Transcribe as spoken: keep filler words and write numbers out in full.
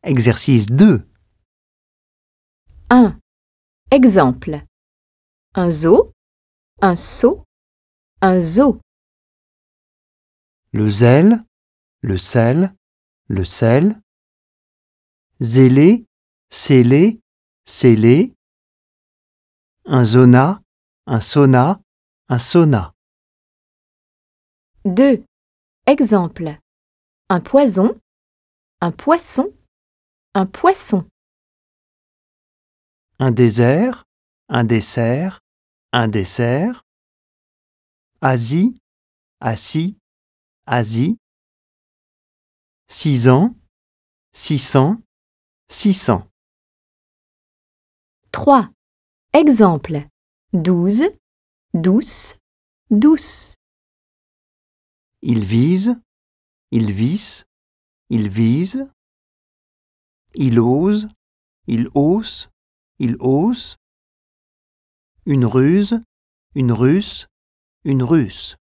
Exercice deux. un. Exemple. Un zoo, un seau, un zoo. Le zèle, le sel, le sel. Zélé, scellé, scellé. Un zona, un sauna, un sauna. deux. Exemple. Un poison, un poisson, un poisson. Un désert, un dessert, un dessert. Asie, assis, Asie. Six ans, six cents, six cents. trois. Exemple. Douze, douce, douce. Il vise, il visse, il vise. Il ose, il hausse, il hausse. Une ruse, une russe, une russe.